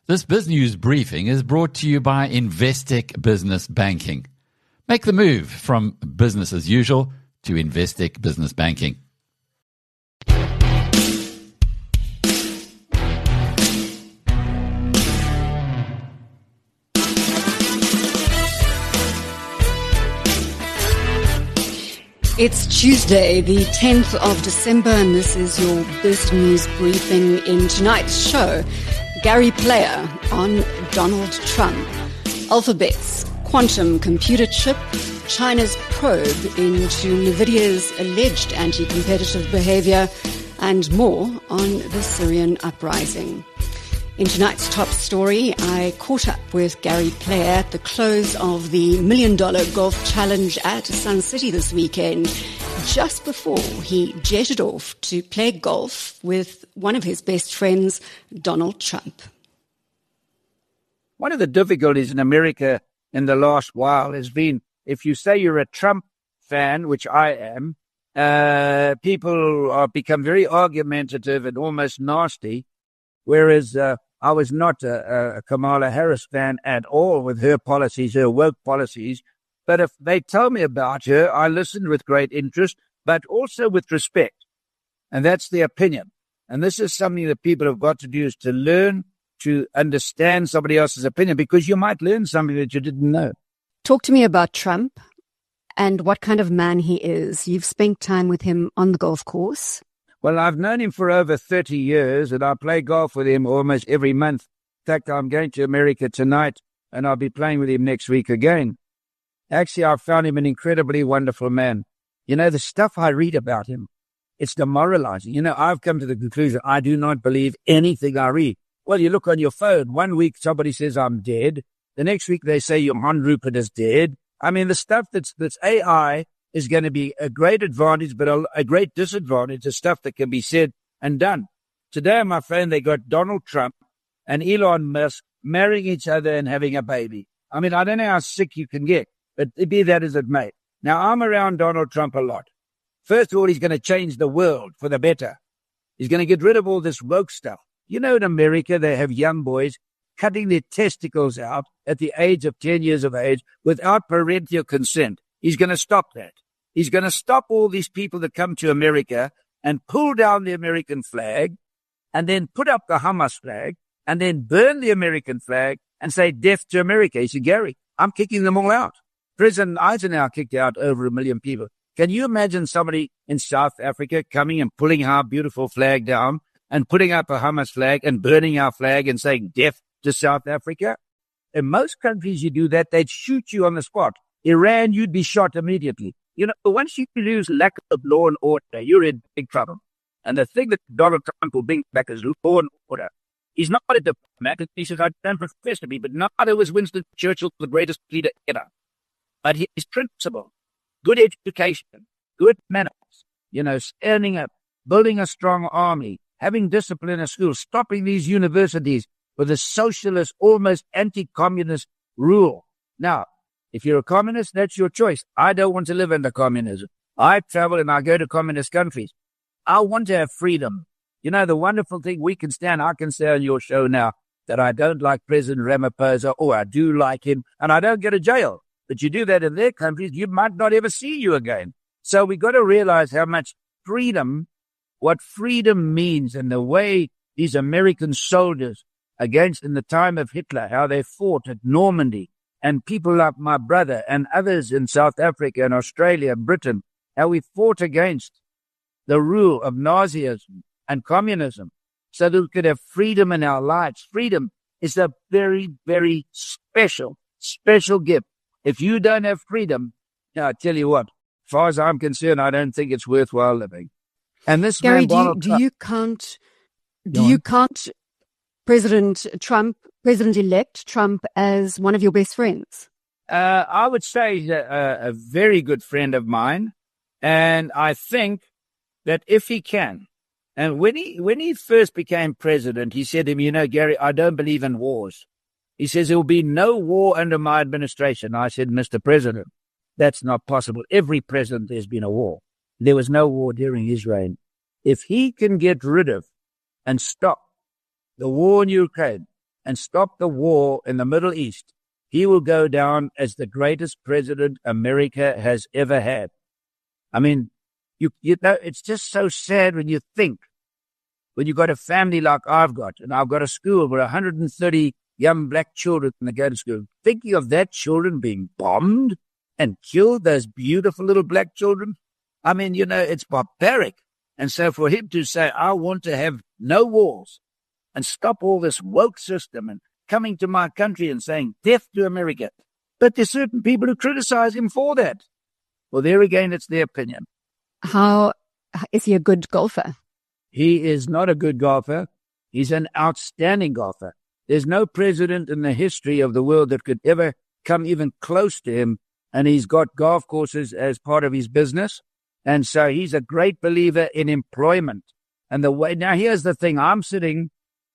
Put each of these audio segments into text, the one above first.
This BizNews briefing is brought to you by Investec Business Banking. Make the move from business as usual to Investec Business Banking. It's Tuesday, the 10th of December, and this is your BizNews briefing. In tonight's show, Gary Player on Donald Trump, Alphabet's quantum computer chip, China's probe into NVIDIA's alleged anti-competitive behavior, and more on the Syrian uprising. In tonight's top story, I caught up with Gary Player at the close of the $1 Million Golf Challenge at Sun City this weekend, just before he jetted off to play golf with one of his best friends, Donald Trump. One of the difficulties in America in the last while has been, if you say you're a Trump fan, which I am, people become very argumentative and almost nasty, whereas I was not a Kamala Harris fan at all with her policies, her woke policies. But if they tell me about her, I listened with great interest, but also with respect. And that's the opinion. And this is something that people have got to do, is to learn to understand somebody else's opinion, because you might learn something that you didn't know. Talk to me about Trump and what kind of man he is. You've spent time with him on the golf course. Well, I've known him for over 30 years, and I play golf with him almost every month. In fact, I'm going to America tonight, and I'll be playing with him next week again. Actually, I've found him an incredibly wonderful man. You know, the stuff I read about him, it's demoralizing. You know, I've come to the conclusion I do not believe anything I read. Well, you look on your phone. One week somebody says I'm dead. The next week they say Johan Rupert is dead. I mean, the stuff that's AI is going to be a great advantage, but a great disadvantage, the stuff that can be said and done. Today on my phone, they got Donald Trump and Elon Musk marrying each other and having a baby. I mean, I don't know how sick you can get, but be that as it may. Now, I'm around Donald Trump a lot. First of all, he's going to change the world for the better. He's going to get rid of all this woke stuff. You know, in America, they have young boys cutting their testicles out at the age of 10 years of age without parental consent. He's going to stop that. He's going to stop all these people that come to America and pull down the American flag and then put up the Hamas flag and then burn the American flag and say death to America. He said, Gary, I'm kicking them all out. President Eisenhower kicked out over 1 million people. Can you imagine somebody in South Africa coming and pulling our beautiful flag down and putting up a Hamas flag and burning our flag and saying death to South Africa? In most countries you do that, they'd shoot you on the spot. Iran, you'd be shot immediately. You know, once you lose lack of law and order, you're in big trouble. And the thing that Donald Trump will bring back is law and order. He's not a diplomat. He says, I don't profess to be, but neither was Winston Churchill, the greatest leader ever. But his principle, good education, good manners, you know, standing up, building a strong army, having discipline in schools, stopping these universities with a socialist, almost anti-communist rule. Now, if you're a communist, that's your choice. I don't want to live under communism. I travel and I go to communist countries. I want to have freedom. You know, the wonderful thing I can say on your show now that I don't like President Ramaphosa, or I do like him, and I don't go to jail. But you do that in their countries, you might not ever see you again. So we got to realize how much freedom, what freedom means, and the way these American soldiers in the time of Hitler, how they fought at Normandy, and people like my brother and others in South Africa and Australia and Britain, how we fought against the rule of Nazism and communism so that we could have freedom in our lives. Freedom is a very, very special gift. If you don't have freedom, I tell you what, as far as I'm concerned, I don't think it's worthwhile living. And this Gary, man, do you count President-elect Trump as one of your best friends? I would say he's a very good friend of mine. And I think that if he can, and when he first became president, he said to me, you know, Gary, I don't believe in wars. He says, there will be no war under my administration. I said, Mr. President, that's not possible. Every president there's been a war. There was no war during his reign. If he can get rid of and stop the war in Ukraine and stop the war in the Middle East, he will go down as the greatest president America has ever had. I mean, you know, it's just so sad when you think, when you've got a family like I've got, and I've got a school where 130 young black children go to school, thinking of that children being bombed and killed, those beautiful little black children. I mean, you know, it's barbaric. And so for him to say, I want to have no wars and stop all this woke system, and coming to my country and saying death to America. But there's certain people who criticize him for that. Well, there again, it's their opinion. How is he a good golfer? He is not a good golfer. He's an outstanding golfer. There's no president in the history of the world that could ever come even close to him. And he's got golf courses as part of his business. And so he's a great believer in employment. And the way, now here's the thing, I'm sitting,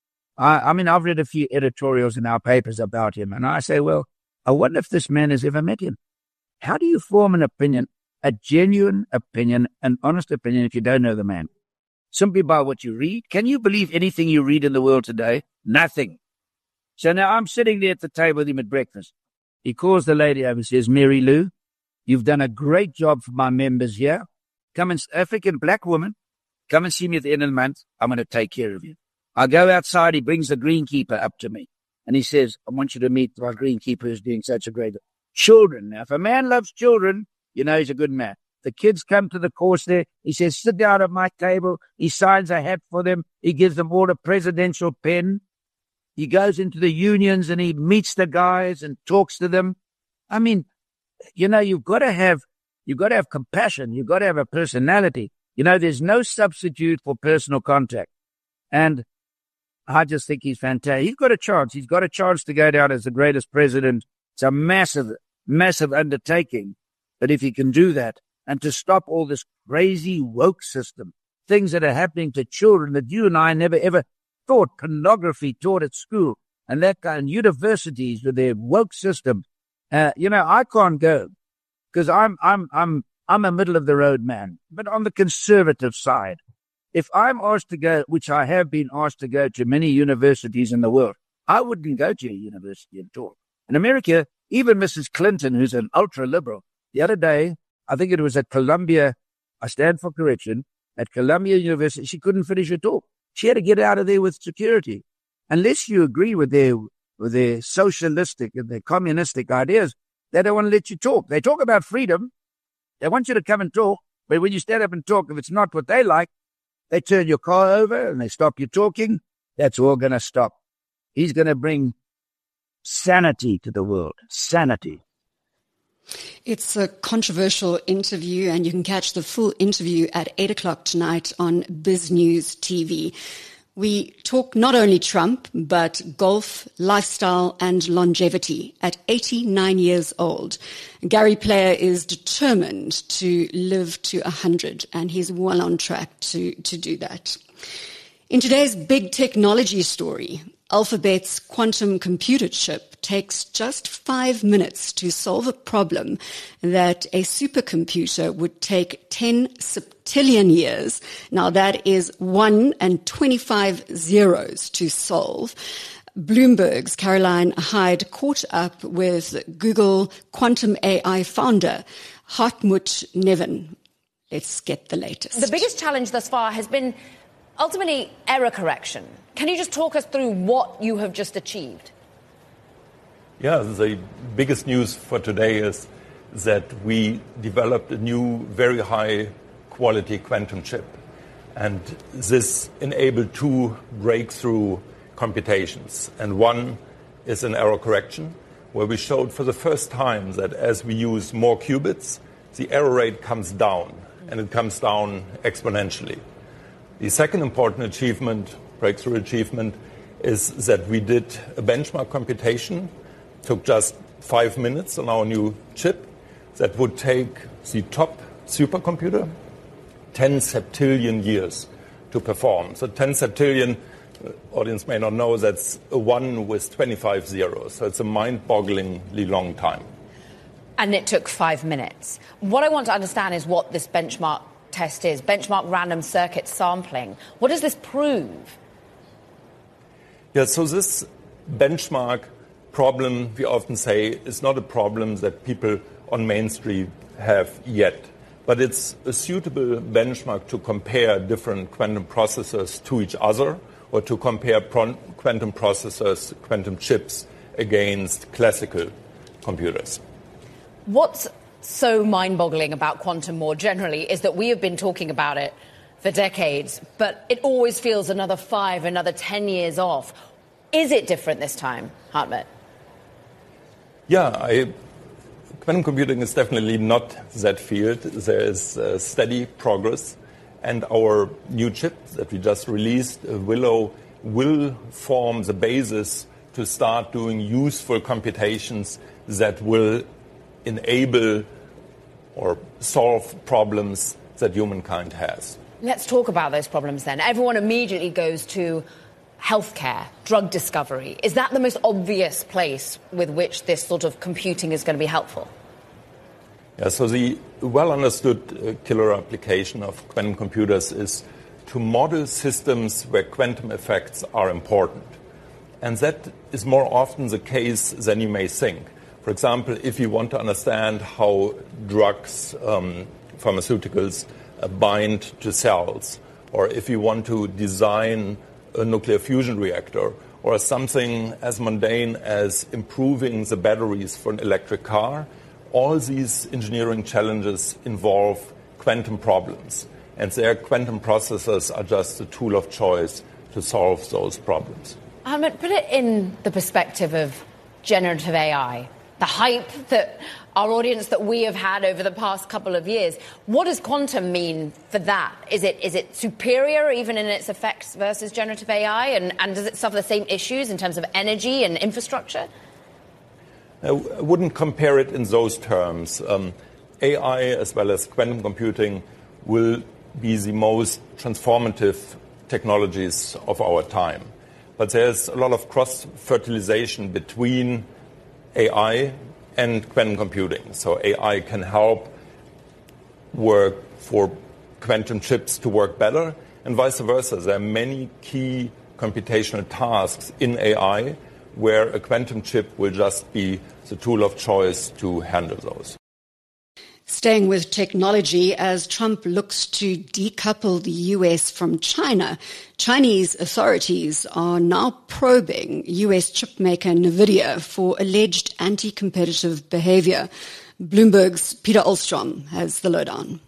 I mean, I've read a few editorials in our papers about him. And I say, well, I wonder if this man has ever met him. How do you form an opinion, a genuine opinion, an honest opinion, if you don't know the man? Simply by what you read? Can you believe anything you read in the world today? Nothing. So now I'm sitting there at the table with him at breakfast. He calls the lady over and says, Mary Lou, you've done a great job for my members here. Come and, African black woman, come and see me at the end of the month. I'm going to take care of you. I go outside. He brings the greenkeeper up to me. And he says, I want you to meet my greenkeeper who's doing such a great job. Children. Now, if a man loves children, you know he's a good man. The kids come to the course there. He says, sit down at my table. He signs a hat for them. He gives them all a presidential pen. He goes into the unions and he meets the guys and talks to them. I mean, you know, you've got to have compassion. You've got to have a personality. You know, there's no substitute for personal contact. And I just think he's fantastic. He's got a chance. He's got a chance to go down as the greatest president. It's a massive, massive undertaking. But if he can do that and to stop all this crazy woke system, things that are happening to children that you and I never ever thought, pornography taught at school and that kind of universities with their woke system. You know, I can't go because I'm a middle of the road man, but on the conservative side. If I'm asked to go, which I have been asked to go to many universities in the world, I wouldn't go to a university at all. In America, even Mrs. Clinton, who's an ultra-liberal, the other day, I think it was at Columbia, I stand for correction, at Columbia University, she couldn't finish her talk. She had to get out of there with security. Unless you agree with their socialistic and their communistic ideas, they don't want to let you talk. They talk about freedom. They want you to come and talk. But when you stand up and talk, if it's not what they like, they turn your car over and they stop you talking. That's all going to stop. He's going to bring sanity to the world. Sanity. It's a controversial interview, and you can catch the full interview at 8 o'clock tonight on Biz News TV. We talk not only Trump, but golf, lifestyle, and longevity. At 89 years old, Gary Player is determined to live to 100, and he's well on track to do that. In today's big technology story, Alphabet's quantum computer chip takes just 5 minutes to solve a problem that a supercomputer would take 10 septillion years. Now that is 1 and 25 zeros to solve. Bloomberg's Caroline Hyde caught up with Google quantum AI founder Hartmut Neven. Let's get the latest. The biggest challenge thus far has been ultimately error correction. Can you just talk us through what you have just achieved? Yeah, the biggest news for today is that we developed a new, very high-quality quantum chip. And this enabled two breakthrough computations. And one is an error correction, where we showed for the first time that as we use more qubits, the error rate comes down, and it comes down exponentially. The second important achievement, breakthrough achievement, is that we did a benchmark computation. Took just 5 minutes on our new chip that would take the top supercomputer 10 septillion years to perform. So 10 septillion, audience may not know, that's a 1 with 25 zeros. So it's a mind-bogglingly long time. And it took 5 minutes. What I want to understand is what this benchmark test is, benchmark random circuit sampling. What does this prove? Yeah, so this benchmark problem, we often say, is not a problem that people on Main Street have yet. But it's a suitable benchmark to compare different quantum processors to each other, or to compare quantum processors, quantum chips, against classical computers. What's so mind-boggling about quantum more generally is that we have been talking about it for decades, but it always feels another 5, another 10 years off. Is it different this time, Hartmut? Yeah, quantum computing is definitely not that field. There is steady progress. And our new chip that we just released, Willow, will form the basis to start doing useful computations that will enable or solve problems that humankind has. Let's talk about those problems then. Everyone immediately goes to healthcare, drug discovery. Is that the most obvious place with which this sort of computing is going to be helpful? Yeah, so the well-understood killer application of quantum computers is to model systems where quantum effects are important. And that is more often the case than you may think. For example, if you want to understand how drugs, pharmaceuticals, bind to cells, or if you want to design a nuclear fusion reactor, or something as mundane as improving the batteries for an electric car, all these engineering challenges involve quantum problems. And their quantum processors are just a tool of choice to solve those problems. Hartmut, put it in the perspective of generative AI, the hype that our audience that we have had over the past couple of years. What does quantum mean for that? Is it superior even in its effects versus generative AI? And does it suffer the same issues in terms of energy and infrastructure? I wouldn't compare it in those terms. AI as well as quantum computing will be the most transformative technologies of our time. But there's a lot of cross-fertilization between AI and quantum computing. So AI can help work for quantum chips to work better, and vice versa. There are many key computational tasks in AI where a quantum chip will just be the tool of choice to handle those. Staying with technology, as Trump looks to decouple the US from China, Chinese authorities are now probing US chipmaker NVIDIA for alleged anti-competitive behavior. Bloomberg's Peter Olstrom has the lowdown.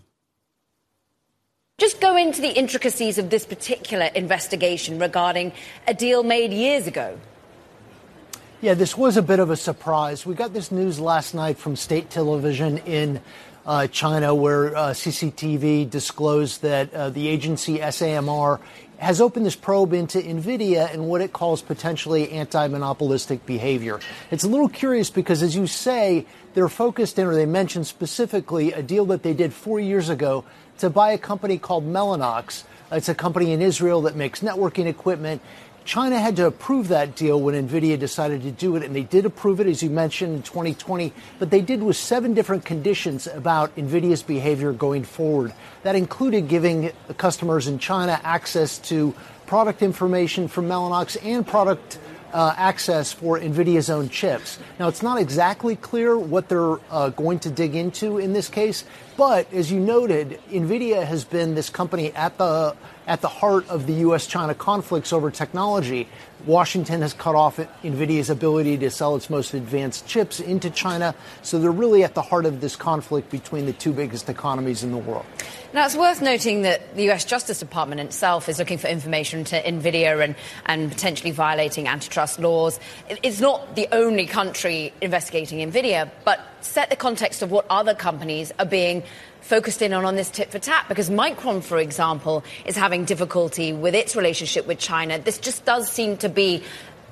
Just go into the intricacies of this particular investigation regarding a deal made years ago. Yeah, this was a bit of a surprise. We got this news last night from state television in China, where CCTV disclosed that the agency SAMR has opened this probe into NVIDIA and what it calls potentially anti-monopolistic behavior. It's a little curious because, as you say, they're focused in, or they mentioned specifically, a deal that they did 4 years ago to buy a company called Mellanox. It's a company in Israel that makes networking equipment. China had to approve that deal when NVIDIA decided to do it, and they did approve it, as you mentioned, in 2020. But they did with 7 different conditions about NVIDIA's behavior going forward. That included giving customers in China access to product information from Mellanox and product access for NVIDIA's own chips. Now, it's not exactly clear what they're going to dig into in this case, but as you noted, NVIDIA has been this company at the heart of the U.S.-China conflicts over technology. Washington has cut off NVIDIA's ability to sell its most advanced chips into China, so they're really at the heart of this conflict between the 2 biggest economies in the world. Now, it's worth noting that the U.S. Justice Department itself is looking for information to NVIDIA and potentially violating antitrust laws. It's not the only country investigating NVIDIA, but set the context of what other companies are being focused in on this tit for tat, because Micron, for example, is having difficulty with its relationship with China. This just does seem to be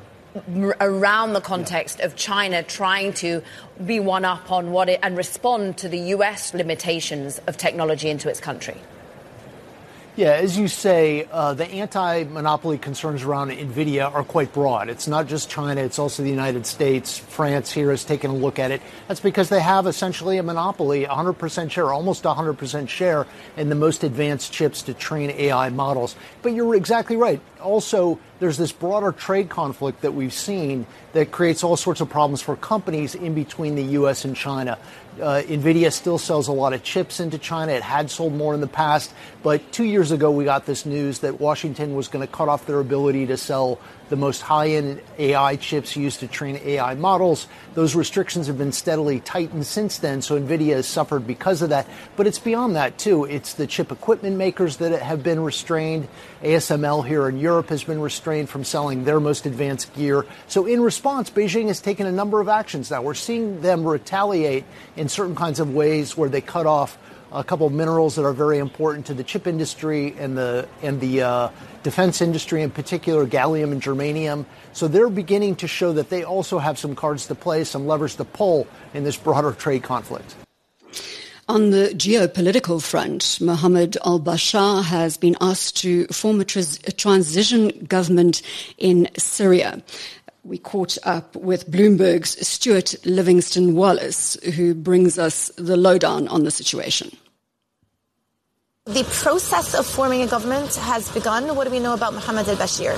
around the context of China trying to be one up on and respond to the U.S. limitations of technology into its country. Yeah, as you say, the anti-monopoly concerns around NVIDIA are quite broad. It's not just China, it's also the United States. France here has taken a look at it. That's because they have essentially a monopoly, 100% share, almost 100% share in the most advanced chips to train AI models. But you're exactly right. Also, there's this broader trade conflict that we've seen that creates all sorts of problems for companies in between the U.S. and China. NVIDIA still sells a lot of chips into China. It had sold more in the past. But 2 years ago, we got this news that Washington was going to cut off their ability to sell the most high-end AI chips used to train AI models. Those restrictions have been steadily tightened since then, so NVIDIA has suffered because of that. But it's beyond that, too. It's the chip equipment makers that have been restrained. ASML here in Europe has been restrained from selling their most advanced gear. So in response, Beijing has taken a number of actions now. We're seeing them retaliate in certain kinds of ways where they cut off a couple of minerals that are very important to the chip industry and the defense industry, in particular, gallium and germanium. So they're beginning to show that they also have some cards to play, some levers to pull in this broader trade conflict. On the geopolitical front, Mohammed al-Bashir has been asked to form a transition government in Syria. We caught up with Bloomberg's Stuart Livingston Wallace, who brings us the lowdown on the situation. The process of forming a government has begun. What do we know about Mohammed al-Bashir?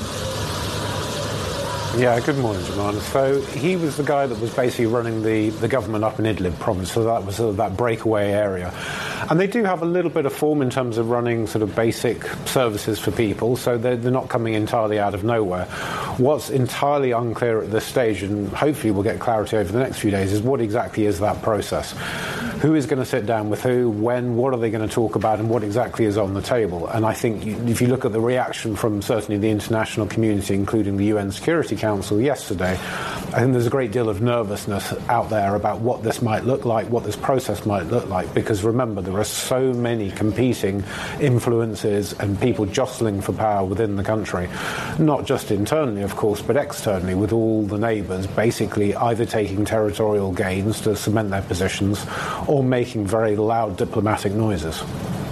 Yeah, good morning, Jemana. So he was the guy that was basically running the government up in Idlib province, so that was sort of that breakaway area. And they do have a little bit of form in terms of running sort of basic services for people, so they're not coming entirely out of nowhere. What's entirely unclear at this stage, and hopefully we'll get clarity over the next few days, is what exactly is that process? Who is going to sit down with who, when, what are they going to talk about, and what exactly is on the table? And I think if you look at the reaction from certainly the international community, including the UN Security Council yesterday, I think there's a great deal of nervousness out there about what this might look like, what this process might look like, because remember, there are so many competing influences and people jostling for power within the country, not just internally, of course, but externally, with all the neighbours basically either taking territorial gains to cement their positions or making very loud diplomatic noises.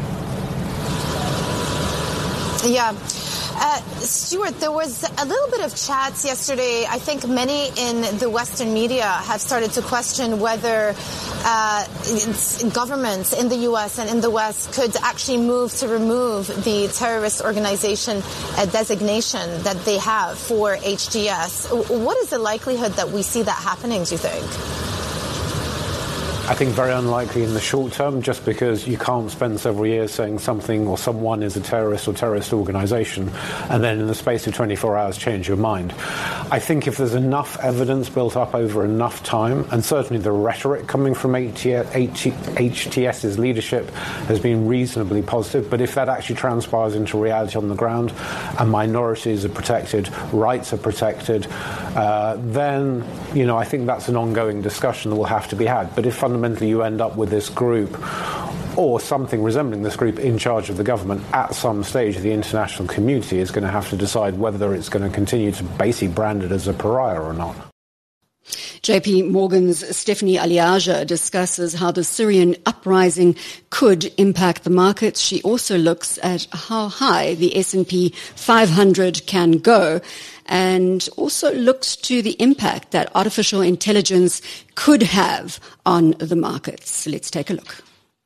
Yeah. Stuart, there was a little bit of chats yesterday. I think many in the Western media have started to question whether governments in the U.S. and in the West could actually move to remove the terrorist organization designation that they have for HTS. What is the likelihood that we see that happening, do you think? I think very unlikely in the short term, just because you can't spend several years saying something or someone is a terrorist or terrorist organisation and then in the space of 24 hours change your mind. I think if there's enough evidence built up over enough time, and certainly the rhetoric coming from HTS's leadership has been reasonably positive, but if that actually transpires into reality on the ground and minorities are protected, rights are protected, then, I think that's an ongoing discussion that will have to be had. But if fundamentally you end up with this group or something resembling this group in charge of the government, at some stage the international community is going to have to decide whether it's going to continue to basically brand it as a pariah or not. JP Morgan's Stephanie Aliaja discusses how the Syrian uprising could impact the markets. She also looks at how high the S&P 500 can go and also looks to the impact that artificial intelligence could have on the markets. Let's take a look.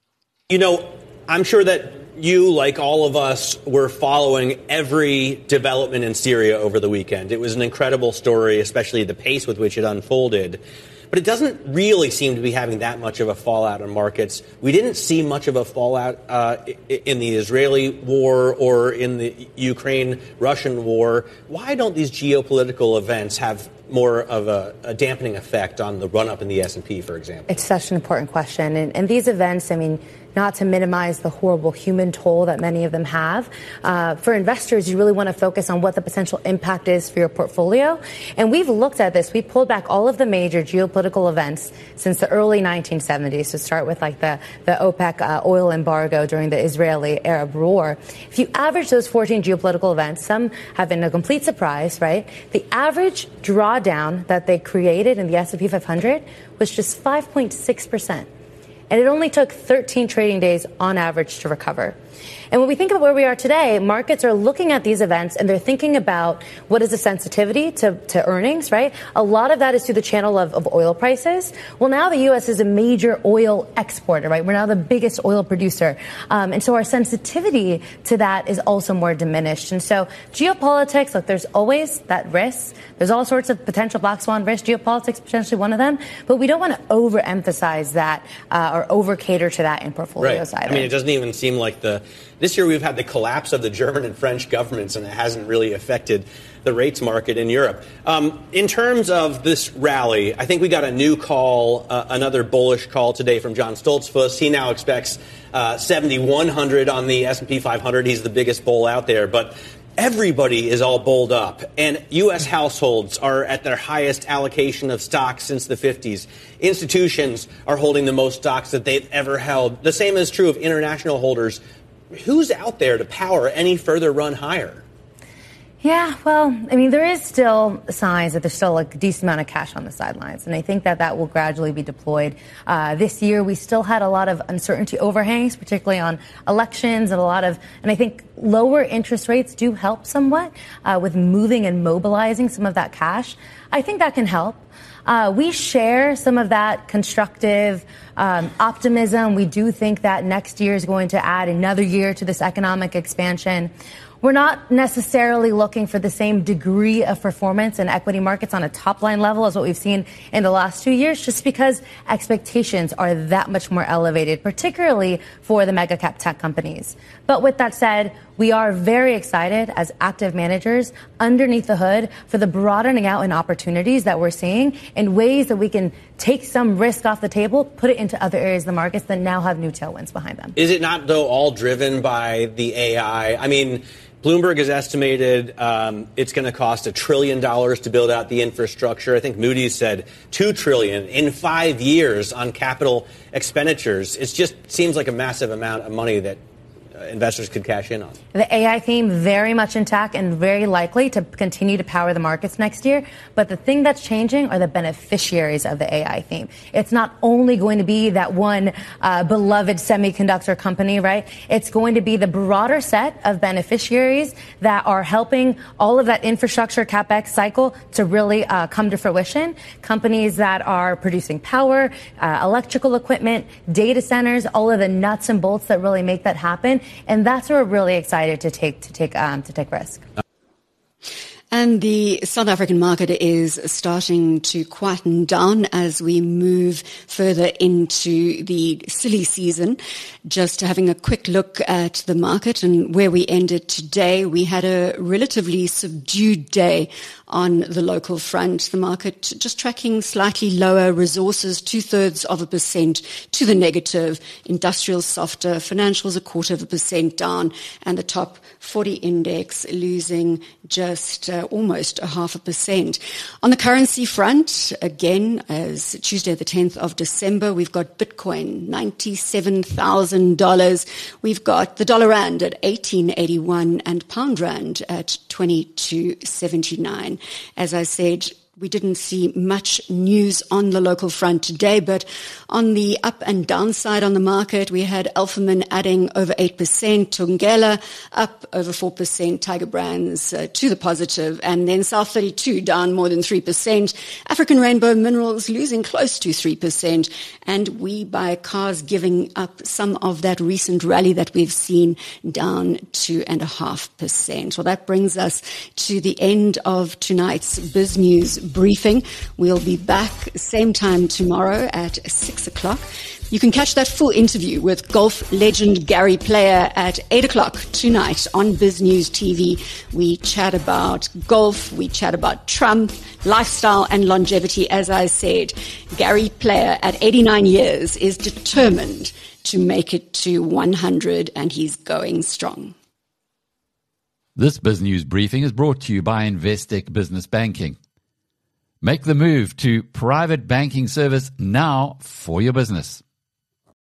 I'm sure that you, like all of us, were following every development in Syria over the weekend. It was an incredible story, especially the pace with which it unfolded. But it doesn't really seem to be having that much of a fallout on markets. We didn't see much of a fallout in the Israeli war or in the Ukraine-Russian war. Why don't these geopolitical events have more of a dampening effect on the run-up in the S&P, for example? It's such an important question. And these events, not to minimize the horrible human toll that many of them have. For investors, you really want to focus on what the potential impact is for your portfolio. And we've looked at this. We pulled back all of the major geopolitical events since the early 1970s, to start with the OPEC oil embargo during the Israeli-Arab war. If you average those 14 geopolitical events, some have been a complete surprise, right? The average drawdown that they created in the S&P 500 was just 5.6%. And it only took 13 trading days on average to recover. And when we think about where we are today, markets are looking at these events and they're thinking about what is the sensitivity to earnings, right? A lot of that is through the channel of oil prices. Well, now the U.S. is a major oil exporter, right? We're now the biggest oil producer. And so our sensitivity to that is also more diminished. And so geopolitics, look, there's always that risk. There's all sorts of potential black swan risk. Geopolitics potentially one of them. But we don't want to overemphasize that or over-cater to that in portfolios right. either. I mean, it doesn't even seem like this year we've had the collapse of the German and French governments, and it hasn't really affected the rates market in Europe. In terms of this rally, I think we got a new call, another bullish call today from John Stoltzfus. He now expects 7,100 on the S&P 500. He's the biggest bull out there, but everybody is all bulled up, and U.S. households are at their highest allocation of stocks since the 50s. Institutions are holding the most stocks that they've ever held. The same is true of international holders. Who's out there to power any further run higher? Yeah, well, I mean, there is still signs that there's still a decent amount of cash on the sidelines, and I think that will gradually be deployed. This year, we still had a lot of uncertainty overhangs, particularly on elections, and I think lower interest rates do help somewhat with moving and mobilizing some of that cash. I think that can help. We share some of that constructive optimism. We do think that next year is going to add another year to this economic expansion. We're not necessarily looking for the same degree of performance in equity markets on a top-line level as what we've seen in the last 2 years, just because expectations are that much more elevated, particularly for the mega-cap tech companies. But with that said, we are very excited as active managers underneath the hood for the broadening out in opportunities that we're seeing in ways that we can take some risk off the table, put it into other areas of the markets that now have new tailwinds behind them. Is it not, though, all driven by the AI? I mean, Bloomberg has estimated it's going to cost $1 trillion to build out the infrastructure. I think Moody's said $2 trillion in 5 years on capital expenditures. It just seems like a massive amount of money that investors could cash in on. The AI theme very much intact and very likely to continue to power the markets next year. But the thing that's changing are the beneficiaries of the AI theme. It's not only going to be that one beloved semiconductor company, right? It's going to be the broader set of beneficiaries that are helping all of that infrastructure CapEx cycle to really come to fruition. Companies that are producing power, electrical equipment, data centers, all of the nuts and bolts that really make that happen. And that's where we're really excited to take risk. And the South African market is starting to quieten down as we move further into the silly season. Just having a quick look at the market and where we ended today, we had a relatively subdued day on the local front. The market just tracking slightly lower, resources 0.2% to the negative, industrial softer, financials 0.25% down, and the top 40 index losing just almost 0.5%. On the currency front, again, as Tuesday the 10th of December, we've got Bitcoin, $97,000. We've got the dollar rand at 18.81 and pound rand at 22.79. As I said, we didn't see much news on the local front today, but on the up and down side on the market, we had Alphaman adding over 8%, Thungela up over 4%, Tiger Brands to the positive, and then South 32 down more than 3%, African Rainbow Minerals losing close to 3%, and We Buy Cars giving up some of that recent rally that we've seen down 2.5%. Well, that brings us to the end of tonight's Biz News briefing. We'll be back same time tomorrow at 6 o'clock. You can catch that full interview with golf legend Gary Player at 8 o'clock tonight on Biz News TV. We chat about golf, we chat about Trump, lifestyle and longevity. As I said, Gary Player at 89 years is determined to make it to 100, and he's going strong. This Biz News briefing is brought to you by Investec Business Banking. Make the move to private banking service now for your business.